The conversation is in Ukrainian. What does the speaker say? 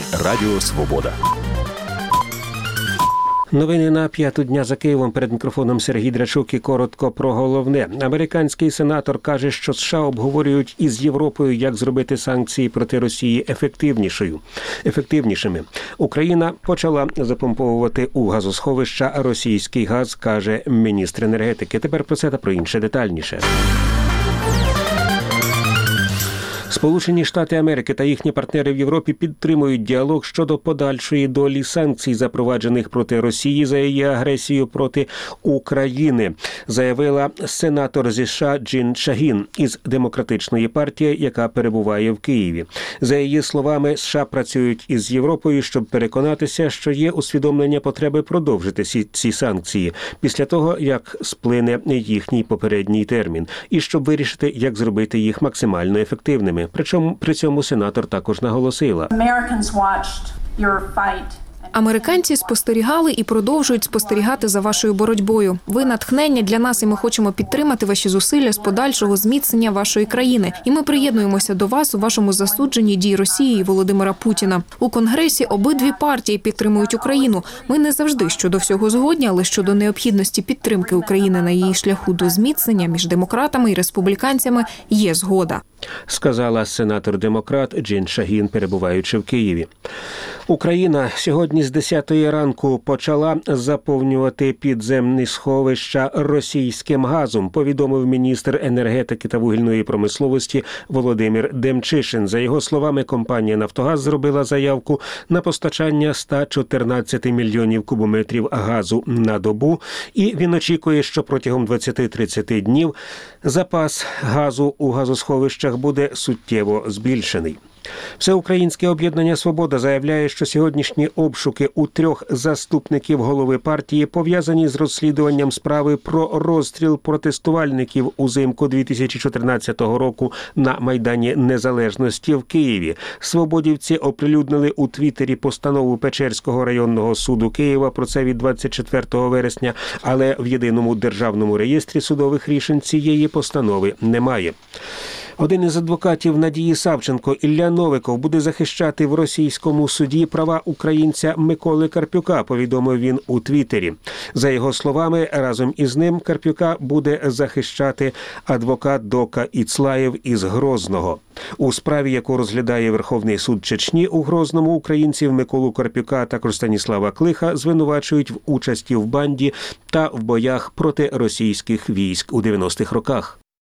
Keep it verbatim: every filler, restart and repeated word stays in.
Радіо Свобода. Новини на п'яту дня за Києвом. Перед мікрофоном Сергій Драчук і коротко про головне. Американський сенатор каже, що США обговорюють із Європою, як зробити санкції проти Росії ефективнішою. ефективнішими. Україна почала запомповувати у газосховища російський газ, каже міністр енергетики. Тепер про це та про інше детальніше. Сполучені Штати Америки та їхні партнери в Європі підтримують діалог щодо подальшої долі санкцій, запроваджених проти Росії за її агресію проти України, заявила сенатор зі США Джин Шагін із Демократичної партії, яка перебуває в Києві. За її словами, США працюють із Європою, щоб переконатися, що є усвідомлення потреби продовжити ці санкції після того, як сплине їхній попередній термін, і щоб вирішити, як зробити їх максимально ефективними. Причому при цьому сенатор також наголосила: Американці спостерігали і продовжують спостерігати за вашою боротьбою. Ви натхнення для нас, і ми хочемо підтримати ваші зусилля з подальшого зміцнення вашої країни. І ми приєднуємося до вас у вашому засудженні дій Росії і Володимира Путіна. У Конгресі обидві партії підтримують Україну. Ми не завжди щодо всього згодні, але щодо необхідності підтримки України на її шляху до зміцнення між демократами і республіканцями є згода, сказала сенатор-демократ Джин Шагін, перебуваючи в Києві. Україна сьогодні з десятої ранку почала заповнювати підземні сховища російським газом, повідомив міністр енергетики та вугільної промисловості Володимир Демчишин. За його словами, компанія «Нафтогаз» зробила заявку на постачання сто чотирнадцять мільйонів кубометрів газу на добу, і він очікує, що протягом двадцять-тридцять днів запас газу у газосховищах буде суттєво збільшений. Всеукраїнське об'єднання «Свобода» заявляє, що сьогоднішні обшуки у трьох заступників голови партії пов'язані з розслідуванням справи про розстріл протестувальників узимку дві тисячі чотирнадцятого року на Майдані Незалежності в Києві. Свободівці оприлюднили у Твіттері постанову Печерського районного суду Києва про це від двадцять четвертого вересня, але в єдиному державному реєстрі судових рішень цієї постанови немає. Один із адвокатів Надії Савченко, Ілля Новиков, буде захищати в російському суді права українця Миколи Карпюка, повідомив він у Твіттері. За його словами, разом із ним Карпюка буде захищати адвокат Дока Іцлаєв із Грозного. У справі, яку розглядає Верховний суд Чечні у Грозному, українців Миколу Карпюка, також Станіслава Клиха звинувачують в участі в банді та в боях проти російських військ у дев'яностих роках.